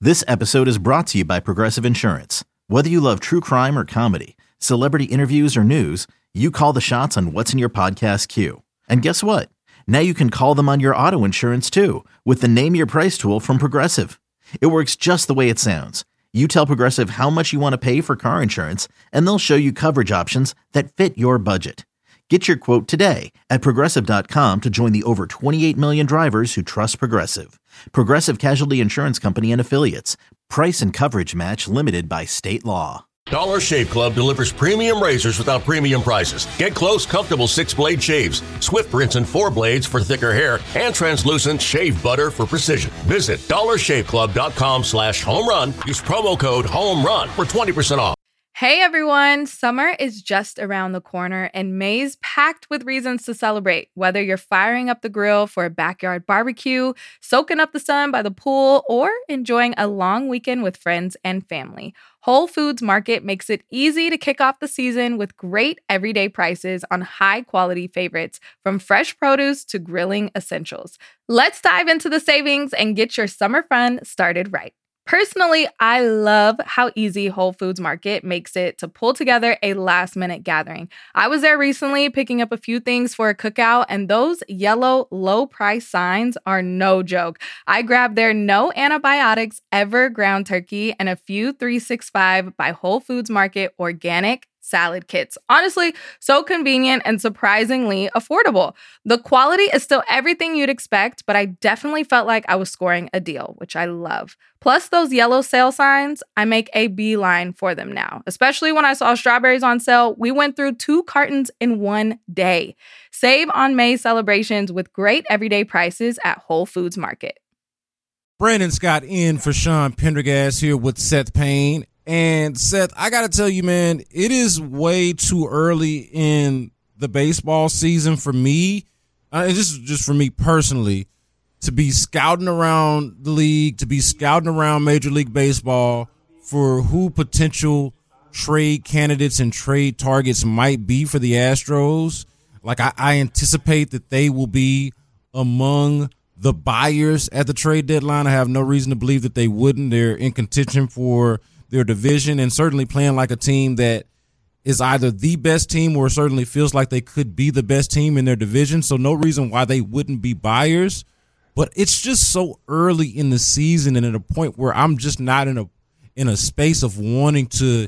This episode is brought to you by Progressive Insurance. Whether you love true crime or comedy, celebrity interviews or news, you call the shots on what's in your podcast queue. And guess what? Now you can call them on your auto insurance too with the Name Your Price tool from Progressive. It works just the way it sounds. You tell Progressive how much you want to pay for car insurance, and they'll show you coverage options that fit your budget. Get your quote today at Progressive.com to join the over 28 million drivers who trust Progressive. Progressive Casualty Insurance Company and Affiliates. Price and coverage match limited by state law. Dollar Shave Club delivers premium razors without premium prices. Get close, comfortable 6-blade shaves, Swift rinse and 4 blades for thicker hair, and translucent shave butter for precision. Visit dollarshaveclub.com/home-run. Use promo code HOME-RUN for 20% off. Hey everyone, summer is just around the corner and May's packed with reasons to celebrate. Whether you're firing up the grill for a backyard barbecue, soaking up the sun by the pool, or enjoying a long weekend with friends and family, Whole Foods Market makes it easy to kick off the season with great everyday prices on high-quality favorites, from fresh produce to grilling essentials. Let's dive into the savings and get your summer fun started right. Personally, I love how easy Whole Foods Market makes it to pull together a last-minute gathering. I was there recently picking up a few things for a cookout, and those yellow low-price signs are no joke. I grabbed their no antibiotics ever ground turkey and a few 365 by Whole Foods Market organic salad kits. Honestly, so convenient and surprisingly affordable. The quality is still everything you'd expect, but I definitely felt like I was scoring a deal, which I love. Plus those yellow sale signs, I make a beeline for them now. Especially when I saw strawberries on sale, we went through 2 cartons in one day. Save on May celebrations with great everyday prices at Whole Foods Market. Brandon Scott in for Sean Pendergast here with Seth Payne. And Seth, I got to tell you, man, it is way too early in the baseball season for me, just for me personally, to be scouting around the league, to be scouting around Major League Baseball for who potential trade candidates and trade targets might be for the Astros. Like, I anticipate that they will be among the buyers at the trade deadline. I have no reason to believe that they wouldn't. They're in contention for their division and certainly playing like a team that is either the best team or certainly feels like they could be the best team in their division. So no reason why they wouldn't be buyers, but it's just so early in the season and at a point where I'm just not in a space of wanting to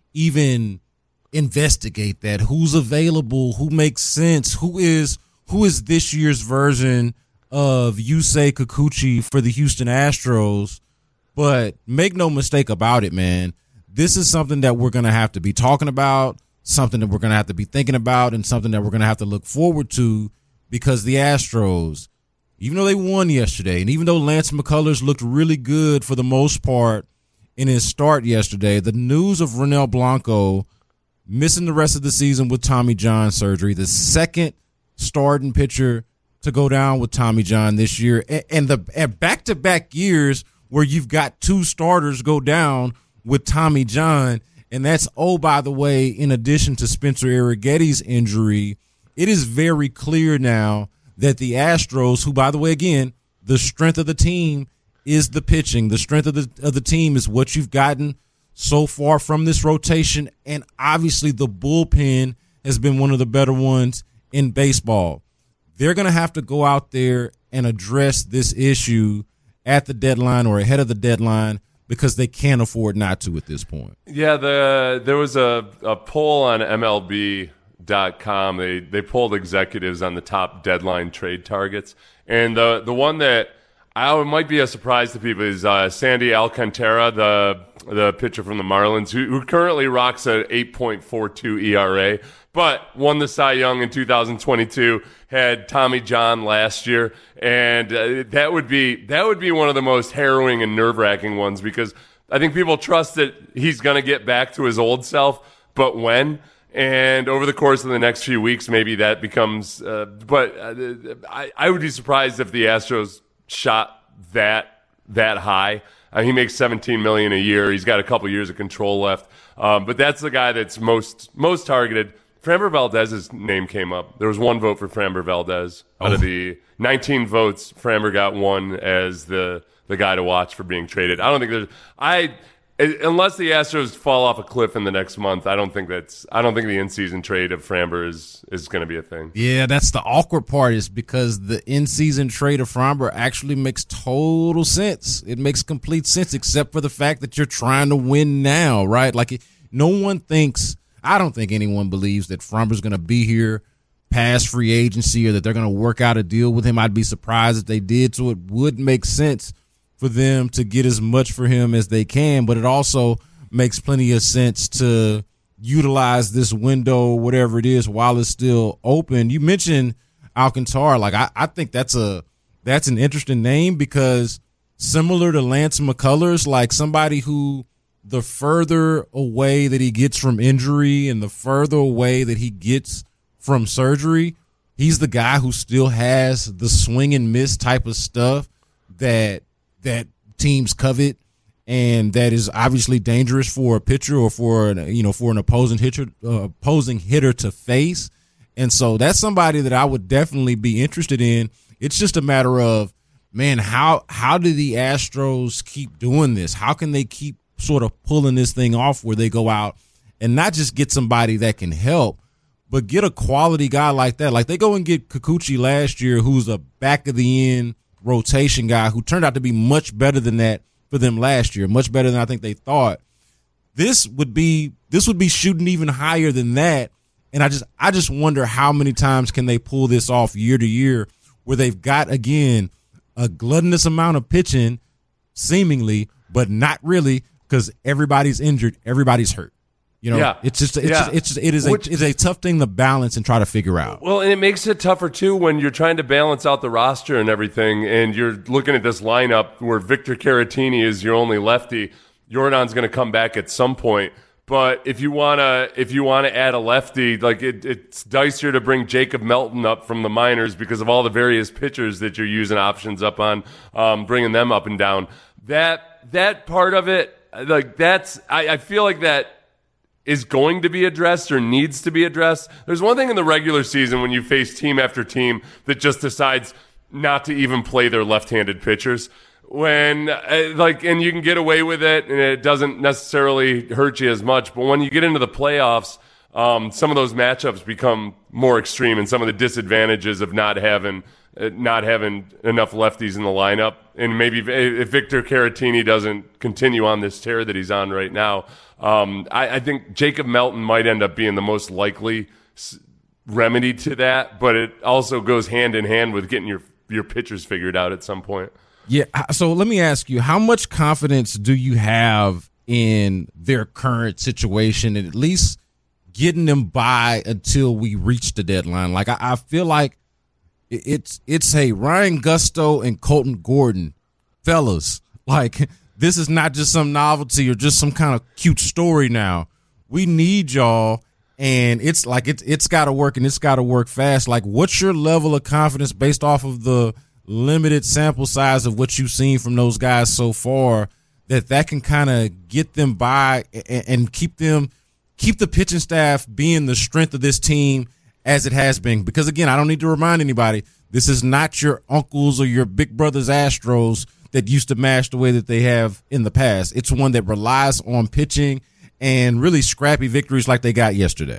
even investigate that. Who's available, who makes sense, who is this year's version of Yusei Kikuchi for the Houston Astros. But make no mistake about it, man. This is something that we're going to have to be talking about, something that we're going to have to be thinking about, and something that we're going to have to look forward to, because the Astros, even though they won yesterday, and even though Lance McCullers looked really good for the most part in his start yesterday, the news of Ronel Blanco missing the rest of the season with Tommy John surgery, the second starting pitcher to go down with Tommy John this year, and back-to-back years where you've got 2 starters go down with Tommy John. And that's, oh, by the way, in addition to Spencer Arrighetti's injury, it is very clear now that the Astros, who, by the way, again, the strength of the team is the pitching. The strength of the team is what you've gotten so far from this rotation. And obviously the bullpen has been one of the better ones in baseball. They're going to have to go out there and address this issue at the deadline or ahead of the deadline, because they can't afford not to at this point. Yeah, there was a poll on MLB.com. They polled executives on the top deadline trade targets, and the one that might be a surprise to people is Sandy Alcantara, the pitcher from the Marlins, who currently rocks an 8.42 ERA, but won the Cy Young in 2022, had Tommy John last year, and that would be one of the most harrowing and nerve-wracking ones, because I think people trust that he's going to get back to his old self, but when? And over the course of the next few weeks, maybe that becomes I would be surprised if the Astros shot that high. He makes $17 million a year. He's got a couple years of control left. But that's the guy that's most targeted. Framber Valdez's name came up. There was 1 vote for Framber Valdez. Out of the 19 votes, Framber got 1 as the the guy to watch for being traded. I don't think unless the Astros fall off a cliff in the next month, I don't think the in-season trade of Framber is going to be a thing. Yeah, that's the awkward part, is because the in-season trade of Framber actually makes total sense. It makes complete sense, except for the fact that you're trying to win now, right? Like, no one thinks, I don't think anyone believes that Framber's going to be here past free agency or that they're going to work out a deal with him. I'd be surprised if they did, so it would make sense for them to get as much for him as they can, but it also makes plenty of sense to utilize this window, whatever it is, while it's still open. You mentioned Alcantara. Like, I think that's an interesting name, because similar to Lance McCullers, like somebody who, the further away that he gets from injury and the further away that he gets from surgery, he's the guy who still has the swing and miss type of stuff that teams covet, and that is obviously dangerous for a pitcher or for an opposing hitter to face. And so that's somebody that I would definitely be interested in. It's just a matter of, man, how do the Astros keep doing this? How can they keep sort of pulling this thing off where they go out and not just get somebody that can help, but get a quality guy like that? Like, they go and get Kikuchi last year, who's a back of the end rotation guy who turned out to be much better than that for them last year, much better than I think they thought. This would be shooting even higher than that. And I just wonder how many times can they pull this off year to year, where they've got, again, a gluttonous amount of pitching seemingly, but not really, because everybody's injured, everybody's hurt. You know, yeah. It is a tough thing to balance and try to figure out. Well, and it makes it tougher too when you're trying to balance out the roster and everything, and you're looking at this lineup where Victor Caratini is your only lefty. Jordan's going to come back at some point, but if you wanna add a lefty, like it's dicier to bring Jacob Melton up from the minors because of all the various pitchers that you're using options up on, bringing them up and down. That part of it, like I feel like that is going to be addressed or needs to be addressed. There's one thing in the regular season when you face team after team that just decides not to even play their left-handed pitchers. And you can get away with it, and it doesn't necessarily hurt you as much. But when you get into the playoffs, some of those matchups become more extreme, and some of the disadvantages of not having enough lefties in the lineup. And maybe if Victor Caratini doesn't continue on this tear that he's on right now, I think Jacob Melton might end up being the most likely remedy to that, but it also goes hand in hand with getting your pitchers figured out at some point. Yeah, so let me ask you, how much confidence do you have in their current situation and at least getting them by until we reach the deadline? Like, I feel like it's hey, Ryan Gusto and Colton Gordon, fellas, like, this is not just some novelty or just some kind of cute story now. We need y'all, and it's like it's got to work, and it's got to work fast. Like, what's your level of confidence based off of the limited sample size of what you've seen from those guys so far that can kind of get them by and keep the pitching staff being the strength of this team as it has been? Because, again, I don't need to remind anybody, this is not your uncles or your big brothers Astros that used to mash the way that they have in the past. It's one that relies on pitching and really scrappy victories like they got yesterday.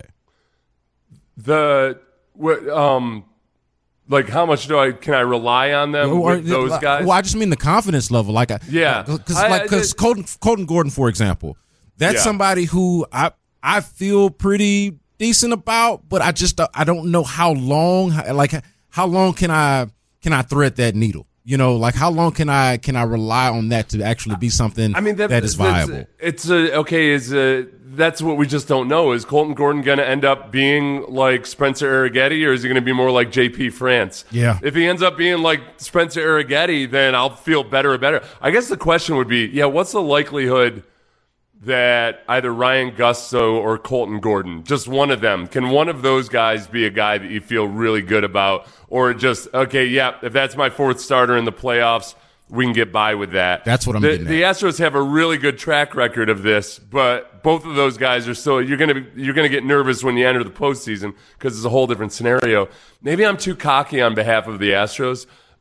Like, how much can I rely on them with those guys? Well, I just mean the confidence level. Because Colton Gordon, for example, that's somebody who I feel pretty decent about, but I don't know how long. Like, how long can I thread that needle? You know, like, how long can I rely on that to actually be something that is viable? That's what we just don't know. Is Colton Gordon going to end up being like Spencer Arrighetti, or is he going to be more like JP France? Yeah. If he ends up being like Spencer Arrighetti, then I'll feel better and better. I guess the question would be, what's the likelihood that either Ryan Gusto or Colton Gordon, just one of them, can one of those guys be a guy that you feel really good about? Or just, if that's my fourth starter in the playoffs, we can get by with that. That's what I'm getting at. The Astros have a really good track record of this, but both of those guys are still, you're gonna get nervous when you enter the postseason because it's a whole different scenario. Maybe I'm too cocky on behalf of the Astros,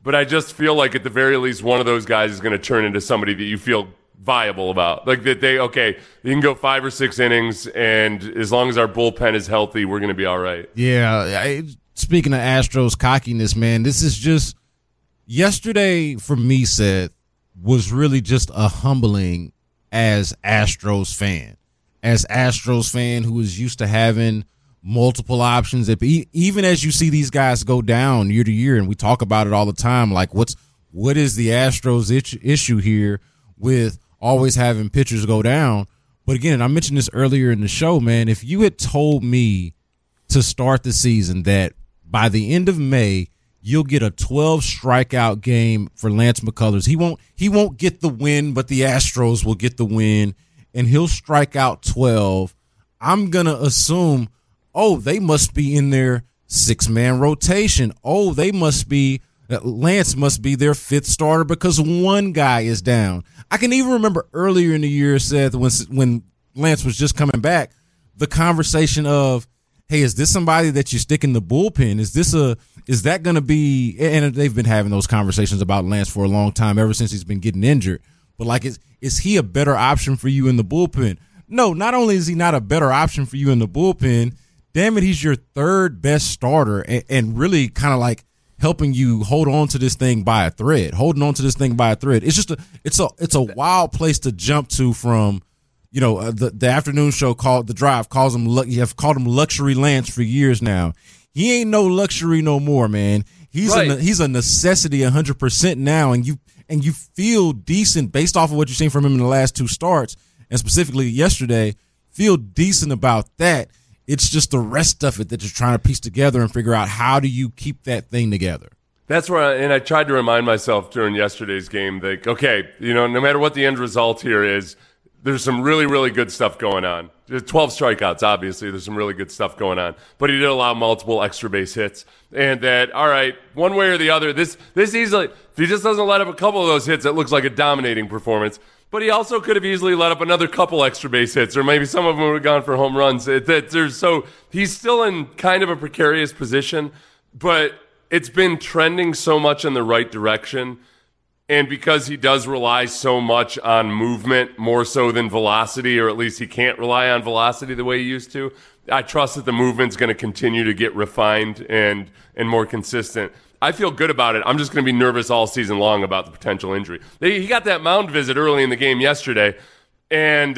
but I just feel like at the very least one of those guys is going to turn into somebody that you feel viable about. Like that you can go 5 or 6 innings, and as long as our bullpen is healthy, we're going to be all right. Yeah. Speaking of Astros cockiness, man, this is just yesterday for me, Seth, was really just a humbling as Astros fan. As Astros fan who is used to having multiple options, even as you see these guys go down year to year, and we talk about it all the time, like what is the Astros issue here with always having pitchers go down? But again, I mentioned this earlier in the show, man, if you had told me to start the season that by the end of May, you'll get a 12 strikeout game for Lance McCullers. He won't get the win, but the Astros will get the win, and he'll strike out 12. I'm going to assume, they must be in their 6-man rotation. Lance must be their 5th starter because one guy is down. I can even remember earlier in the year, Seth, when Lance was just coming back, the conversation of, hey, is this somebody that you stick in the bullpen? Is that going to be, and they've been having those conversations about Lance for a long time, ever since he's been getting injured. But like, is he a better option for you in the bullpen? No, not only is he not a better option for you in the bullpen, damn it, he's your 3rd best starter and really kind of like helping you hold on to this thing by a thread, It's just it's a wild place to jump to from, the afternoon show called The Drive you have called him Luxury Lance for years now. He ain't no luxury no more, man. He's a necessity 100% now, and you feel decent based off of what you've seen from him in the last 2 starts, and specifically yesterday, feel decent about that. It's just the rest of it that you're trying to piece together and figure out how do you keep that thing together. That's where I tried to remind myself during yesterday's game that, no matter what the end result here is, there's some really, really good stuff going on. 12 strikeouts, obviously. There's some really good stuff going on. But he did allow multiple extra base hits. And that, all right, one way or the other, this easily, if he just doesn't let up a couple of those hits, it looks like a dominating performance. But he also could have easily let up another couple extra base hits, or maybe some of them would have gone for home runs. So he's still in kind of a precarious position, but it's been trending so much in the right direction. And because he does rely so much on movement, more so than velocity, or at least he can't rely on velocity the way he used to, I trust that the movement's going to continue to get refined and more consistent. I feel good about it. I'm just going to be nervous all season long about the potential injury. He got that mound visit early in the game yesterday, and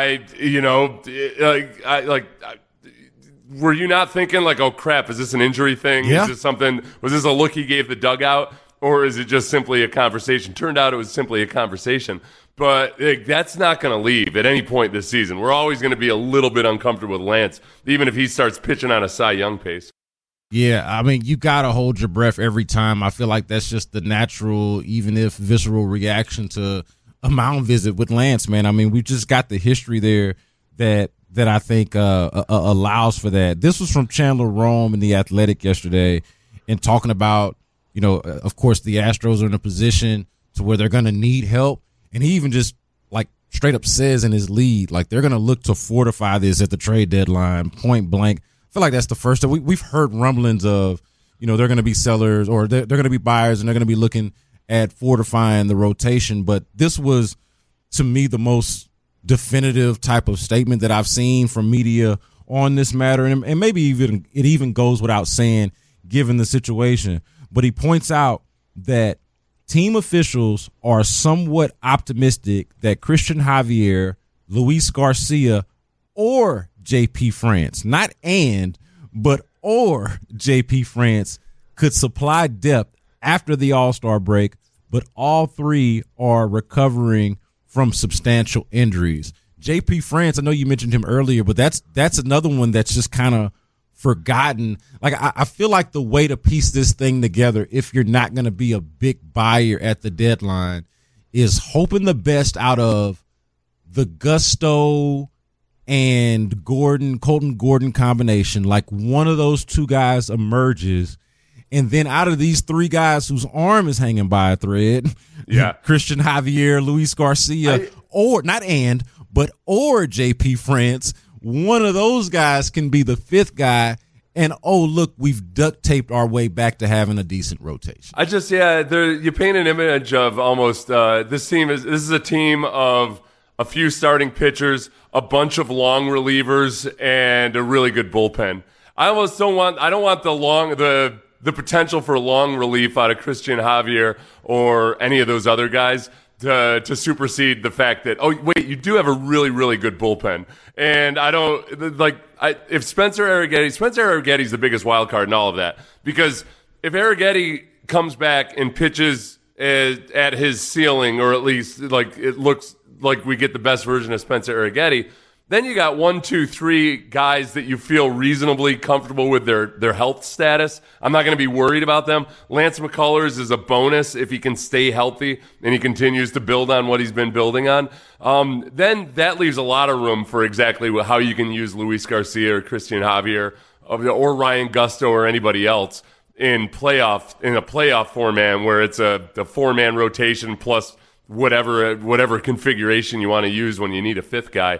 were you not thinking like, oh crap, is this an injury thing? Yeah. Is this something? Was this a look he gave the dugout? Or is it just simply a conversation? Turned out it was simply a conversation. But that's not going to leave at any point this season. We're always going to be a little bit uncomfortable with Lance, even if he starts pitching on a Cy Young pace. Yeah, I mean, you got to hold your breath every time. I feel like that's just the natural, even if visceral reaction to a mound visit with Lance, man. I mean, we just got the history there that I think allows for that. This was from Chandler Rome in The Athletic yesterday, and talking about, of course, the Astros are in a position to where they're going to need help. And he even just like straight up says in his lead, like they're going to look to fortify this at the trade deadline, point blank. I feel like that's the first time we've heard rumblings of, they're going to be sellers or they're going to be buyers and they're going to be looking at fortifying the rotation. But this was, to me, the most definitive type of statement that I've seen from media on this matter. And maybe even it even goes without saying, given the situation. But he points out that team officials are somewhat optimistic that Christian Javier, Luis Garcia, or JP France, not but JP France could supply depth after the All-Star break, but all 3 are recovering from substantial injuries. JP France, I know you mentioned him earlier, but that's another one that's just kind of forgotten. Like, I feel like the way to piece this thing together, if you're not going to be a big buyer at the deadline, is hoping the best out of the Gusto and Colton Gordon combination. Like, one of those 2 guys emerges, and then out of these 3 guys whose arm is hanging by a thread, Christian Javier, Luis Garcia, or JP France, one of those guys can be the 5th guy, And, oh, look, we've duct taped our way back to having a decent rotation. You paint an image of almost this is a team of a few starting pitchers, a bunch of long relievers, and a really good bullpen. I don't want the potential for long relief out of Christian Javier or any of those other guys to supersede the fact that, oh, wait, you do have a really, really good bullpen. And if Spencer Arrighetti's the biggest wild card in all of that. Because if Arrighetti comes back and pitches at his ceiling, or at least like it looks like we get the best version of Spencer Arrighetti, then you got 1, 2, 3 guys that you feel reasonably comfortable with their health status. I'm not going to be worried about them. Lance McCullers is a bonus if he can stay healthy and he continues to build on what he's been building on. Then that leaves a lot of room for exactly how you can use Luis Garcia or Christian Javier or Ryan Gusto or anybody else in a playoff format where it's a 4-man rotation plus whatever configuration you want to use when you need a fifth guy.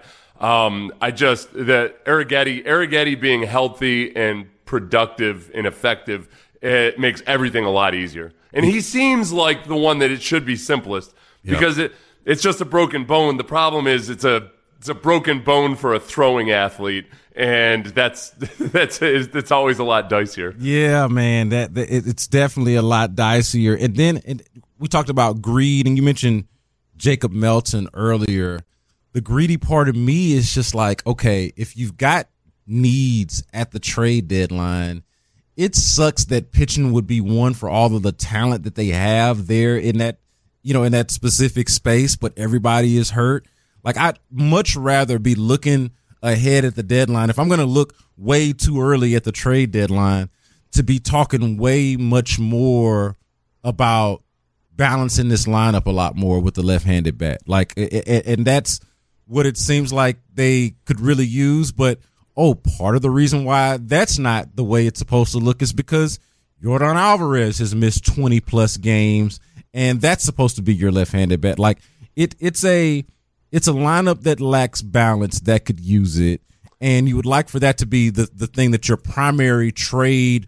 Arrighetti being healthy and productive and effective, it makes everything a lot easier. And he seems like the one that it should be simplest because it's just a broken bone. The problem is it's a broken bone for a throwing athlete, and that's always a lot dicier. Yeah, man, it's definitely a lot dicier. And then we talked about greed, and you mentioned Jacob Melton earlier. The greedy part of me is just like, okay, if you've got needs at the trade deadline, it sucks that pitching would be one for all of the talent that they have there in that specific space, but everybody is hurt. Like, I'd much rather be looking ahead at the deadline. If I'm going to look way too early at the trade deadline, to be talking way much more about balancing this lineup a lot more with the left-handed bat. Like, and that's what it seems like they could really use. But, part of the reason why that's not the way it's supposed to look is because Yordan Alvarez has missed 20-plus games, and that's supposed to be your left-handed bat. Like, it's a lineup that lacks balance that could use it, and you would like for that to be the thing that your primary trade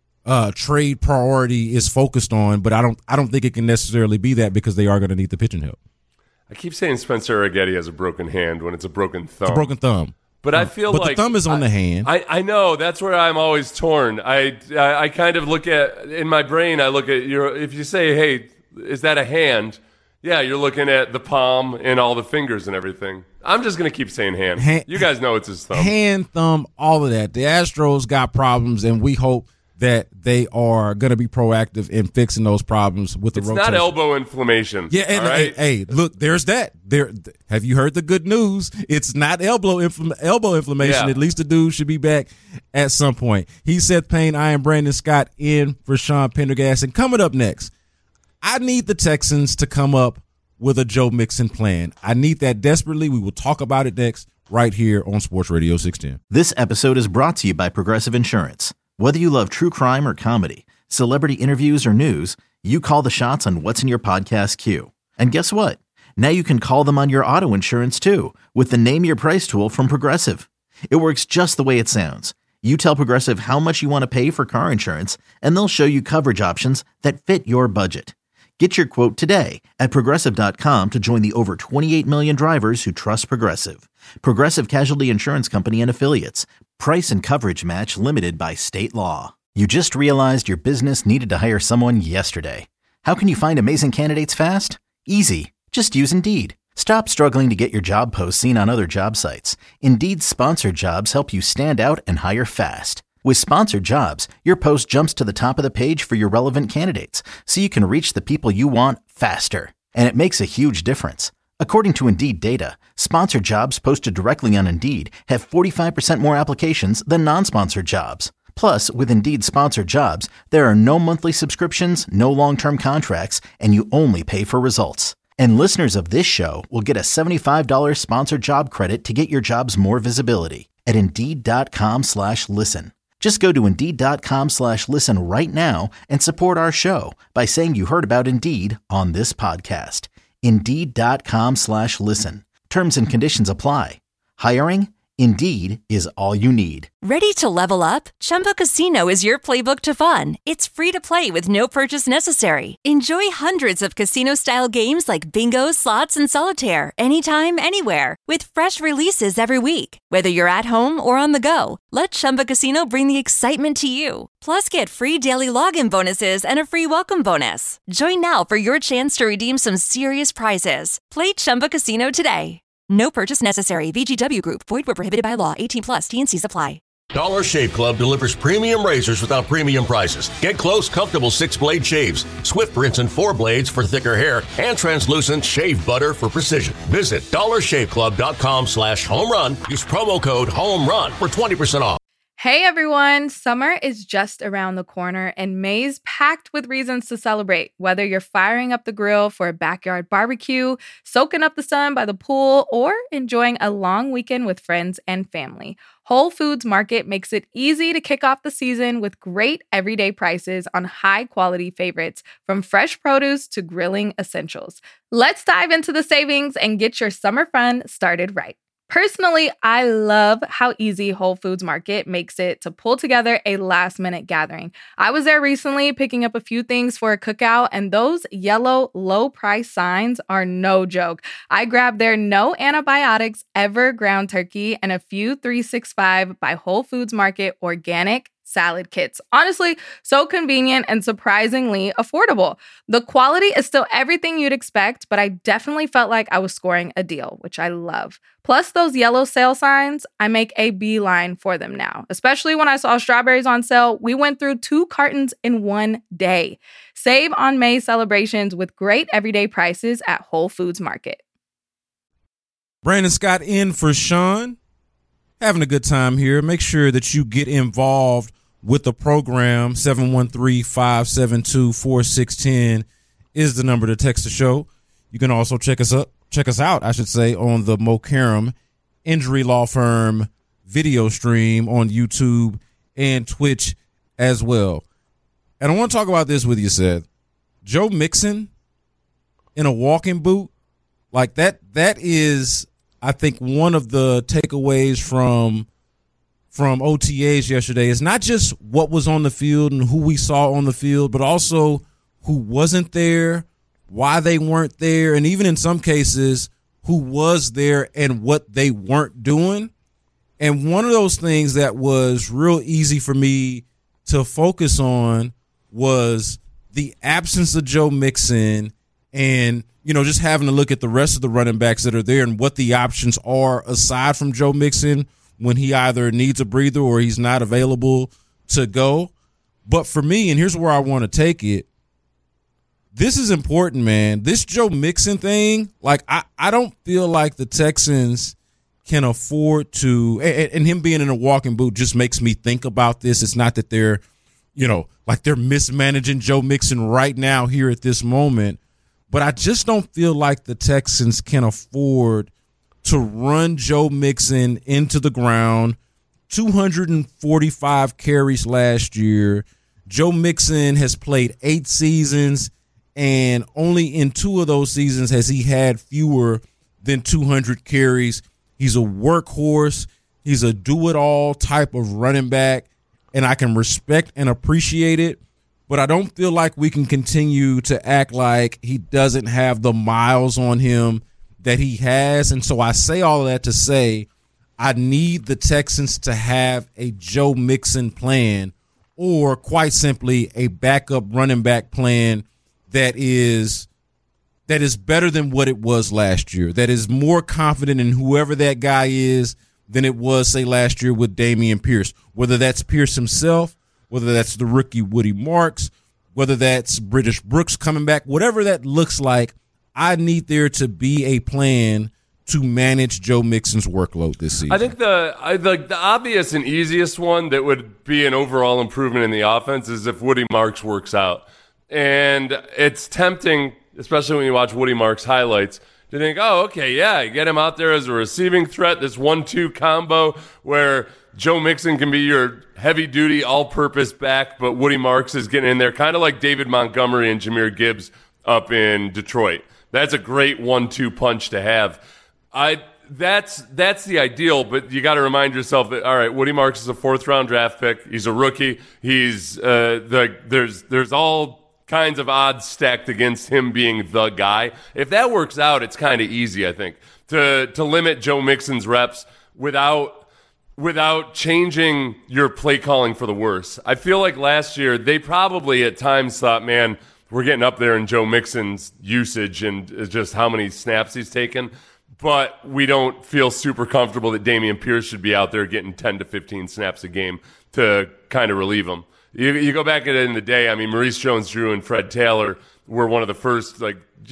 priority is focused on. But I don't think it can necessarily be that because they are going to need the pitching help. I keep saying Spencer Arrighetti has a broken hand when it's a broken thumb. It's a broken thumb. But I feel like the thumb is on the hand. I know. That's where I'm always torn. I kind of look at, in my brain, I look at if you say, hey, is that a hand? Yeah, you're looking at the palm and all the fingers and everything. I'm just going to keep saying hand. You guys know it's his thumb. Hand, thumb, all of that. The Astros got problems, and we hope that they are going to be proactive in fixing those problems with the rotation. It's not elbow inflammation. Yeah, and hey, look, there's that. Have you heard the good news? It's not elbow inflammation. Yeah. At least the dude should be back at some point. He's Seth Payne. I am Brandon Scott in for Sean Pendergast. And coming up next, I need the Texans to come up with a Joe Mixon plan. I need that desperately. We will talk about it next right here on Sports Radio 610. This episode is brought to you by Progressive Insurance. Whether you love true crime or comedy, celebrity interviews or news, you call the shots on what's in your podcast queue. And guess what? Now you can call them on your auto insurance too with the Name Your Price tool from Progressive. It works just the way it sounds. You tell Progressive how much you want to pay for car insurance, and they'll show you coverage options that fit your budget. Get your quote today at Progressive.com to join the over 28 million drivers who trust Progressive. Progressive Casualty Insurance Company and Affiliates. Price and coverage match limited by state law. You just realized your business needed to hire someone yesterday. How can you find amazing candidates fast? Easy. Just use Indeed. Stop struggling to get your job posts seen on other job sites. Indeed's sponsored jobs help you stand out and hire fast. With sponsored jobs, your post jumps to the top of the page for your relevant candidates, so you can reach the people you want faster. And it makes a huge difference. According to Indeed data, sponsored jobs posted directly on Indeed have 45% more applications than non-sponsored jobs. Plus, with Indeed sponsored jobs, there are no monthly subscriptions, no long-term contracts, and you only pay for results. And listeners of this show will get a $75 sponsored job credit to get your jobs more visibility at Indeed.com/listen. Just go to Indeed.com/listen right now and support our show by saying you heard about Indeed on this podcast. Indeed.com/listen. Terms and conditions apply. Hiring? Indeed is all you need. Ready to level up? Chumba Casino is your playbook to fun. It's free to play with no purchase necessary. Enjoy hundreds of casino-style games like bingo, slots, and solitaire anytime, anywhere. With fresh releases every week. Whether you're at home or on the go, let Chumba Casino bring the excitement to you. Plus, get free daily login bonuses and a free welcome bonus. Join now for your chance to redeem some serious prizes. Play Chumba Casino today. No purchase necessary. VGW Group. Void where prohibited by law. 18 plus. T&Cs apply. Dollar Shave Club delivers premium razors without premium prices. Get close, comfortable 6-blade shaves, Swift Rinse and 4 blades for thicker hair, and translucent shave butter for precision. Visit dollarshaveclub.com/home run. Use promo code HOMERUN for 20% off. Hey everyone, summer is just around the corner and May's packed with reasons to celebrate. Whether you're firing up the grill for a backyard barbecue, soaking up the sun by the pool, or enjoying a long weekend with friends and family, Whole Foods Market makes it easy to kick off the season with great everyday prices on high-quality favorites, from fresh produce to grilling essentials. Let's dive into the savings and get your summer fun started right. Personally, I love how easy Whole Foods Market makes it to pull together a last-minute gathering. I was there recently picking up a few things for a cookout, and those yellow low-price signs are no joke. I grabbed their no antibiotics ever ground turkey and a few 365 by Whole Foods Market organic salad kits. Honestly, so convenient and surprisingly affordable. The quality is still everything you'd expect, but I definitely felt like I was scoring a deal, which I love. Plus those yellow sale signs, I make a beeline for them now. Especially when I saw strawberries on sale, we went through 2 cartons in one day. Save on May celebrations with great everyday prices at Whole Foods Market. Brandon Scott in for Sean. Having a good time here. Make sure that you get involved with the program. 713-572-4610 is the number to text the show. You can also check us out, on the Mo Karam Injury Law Firm video stream on YouTube and Twitch as well. And I want to talk about this with you, Seth. Joe Mixon in a walking boot, like that is, I think, one of the takeaways from OTAs yesterday is not just what was on the field and who we saw on the field, but also who wasn't there, why they weren't there, and even in some cases, who was there and what they weren't doing. And one of those things that was real easy for me to focus on was the absence of Joe Mixon and, just having to look at the rest of the running backs that are there and what the options are aside from Joe Mixon when he either needs a breather or he's not available to go. But for me, and here's where I want to take it, this is important, man. This Joe Mixon thing, like I don't feel like the Texans can afford to, and him being in a walking boot just makes me think about this. It's not that they're, they're mismanaging Joe Mixon right now here at this moment, but I just don't feel like the Texans can afford to run Joe Mixon into the ground. 245 carries last year. Joe Mixon has played 8 seasons, and only in 2 of those seasons has he had fewer than 200 carries. He's a workhorse. He's a do-it-all type of running back, and I can respect and appreciate it, but I don't feel like we can continue to act like he doesn't have the miles on him that he has. And so I say all of that to say I need the Texans to have a Joe Mixon plan, or quite simply a backup running back plan that is better than what it was last year, that is more confident in whoever that guy is than it was, say, last year with Dameon Pierce, whether that's Pierce himself, whether that's the rookie Woody Marks, whether that's British Brooks coming back, whatever that looks like. I need there to be a plan to manage Joe Mixon's workload this season. I think the obvious and easiest one that would be an overall improvement in the offense is if Woody Marks works out. And it's tempting, especially when you watch Woody Marks highlights, to think, oh, okay, yeah, you get him out there as a receiving threat, this 1-2 combo where Joe Mixon can be your heavy-duty, all-purpose back, but Woody Marks is getting in there, kind of like David Montgomery and Jahmyr Gibbs up in Detroit. That's a great 1-2 punch to have. That's the ideal, but you got to remind yourself that, all right, Woody Marks is a 4th-round draft pick. He's a rookie. He's there's all kinds of odds stacked against him being the guy. If that works out, it's kind of easy, I think, to limit Joe Mixon's reps without changing your play calling for the worse. I feel like last year they probably at times thought, man, we're getting up there in Joe Mixon's usage and just how many snaps he's taken. But we don't feel super comfortable that Dameon Pierce should be out there getting 10 to 15 snaps a game to kind of relieve him. You go back in the day, I mean, Maurice Jones-Drew and Fred Taylor were one of the first,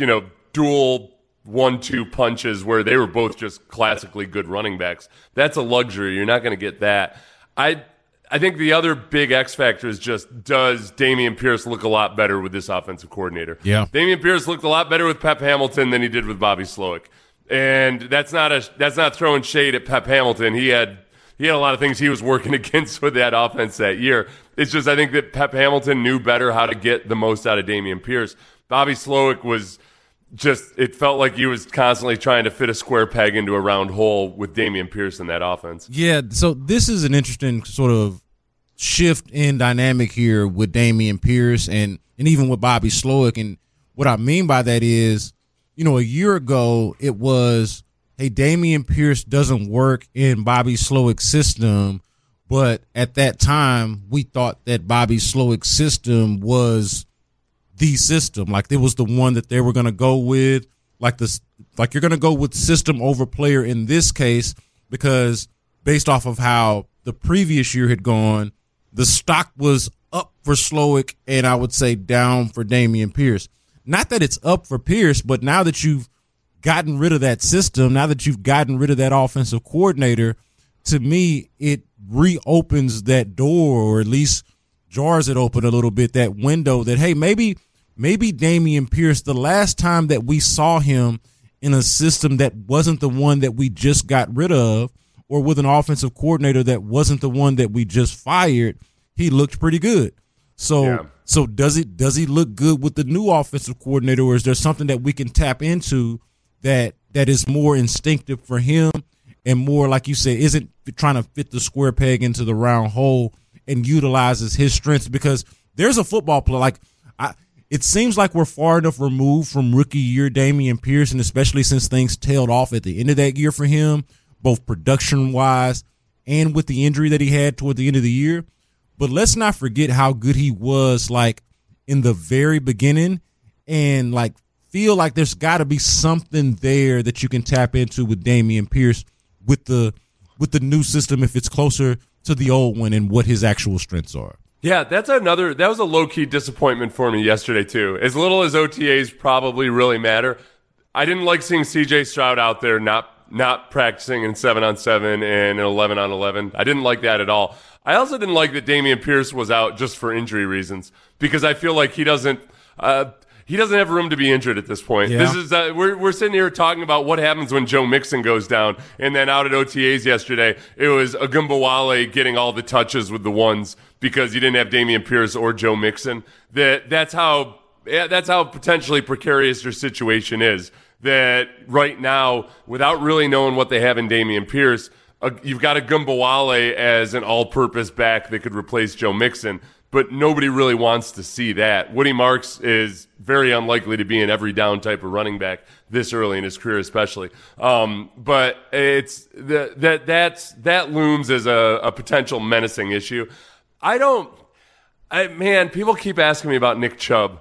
dual 1-2 punches where they were both just classically good running backs. That's a luxury. You're not going to get that. I think the other big X factor is just, does Dameon Pierce look a lot better with this offensive coordinator? Yeah. Dameon Pierce looked a lot better with Pep Hamilton than he did with Bobby Slowick. And that's not throwing shade at Pep Hamilton. He had a lot of things he was working against with that offense that year. It's just, I think that Pep Hamilton knew better how to get the most out of Dameon Pierce. Bobby Slowick was just, it felt like he was constantly trying to fit a square peg into a round hole with Dameon Pierce in that offense. Yeah, so this is an interesting sort of shift in dynamic here with Dameon Pierce and even with Bobby Slowick. And what I mean by that is, a year ago, it was, hey, Dameon Pierce doesn't work in Bobby Slowick's system, but at that time, we thought that Bobby Slowick's system was the system. Like, it was the one that they were going to go with, like you're going to go with system over player in this case, because based off of how the previous year had gone, the stock was up for Slowick and I would say down for Dameon Pierce. Not that it's up for Pierce, but now that you've gotten rid of that system, now that you've gotten rid of that offensive coordinator, to me, it reopens that door, or at least jars it open a little bit, that window that, hey, maybe Dameon Pierce, the last time that we saw him in a system that wasn't the one that we just got rid of, or with an offensive coordinator that wasn't the one that we just fired, he looked pretty good. So does he look good with the new offensive coordinator, or is there something that we can tap into that is more instinctive for him and more, like you said, isn't trying to fit the square peg into the round hole and utilizes his strengths? Because there's a football player, it seems like we're far enough removed from rookie year Dameon Pierce, and especially since things tailed off at the end of that year for him, both production-wise and with the injury that he had toward the end of the year. But let's not forget how good he was, in the very beginning, and, feel like there's got to be something there that you can tap into with Dameon Pierce with the new system if it's closer to the old one and what his actual strengths are. Yeah, that was a low-key disappointment for me yesterday, too. As little as OTAs probably really matter, I didn't like seeing C.J. Stroud out there not practicing in 7-on-7 and in 11-on-11. I didn't like that at all. I also didn't like that Dameon Pierce was out just for injury reasons, because I feel like he doesn't have room to be injured at this point. Yeah. This is we're sitting here talking about what happens when Joe Mixon goes down, and then out at OTAs yesterday, it was Agumbawale getting all the touches with the ones because you didn't have Dameon Pierce or Joe Mixon. That's how potentially precarious your situation is. That right now, without really knowing what they have in Dameon Pierce, you've got Agumbawale as an all-purpose back that could replace Joe Mixon, but nobody really wants to see that. Woody Marks is very unlikely to be an every down type of running back this early in his career, especially. But it's that looms as a potential menacing issue. People keep asking me about Nick Chubb.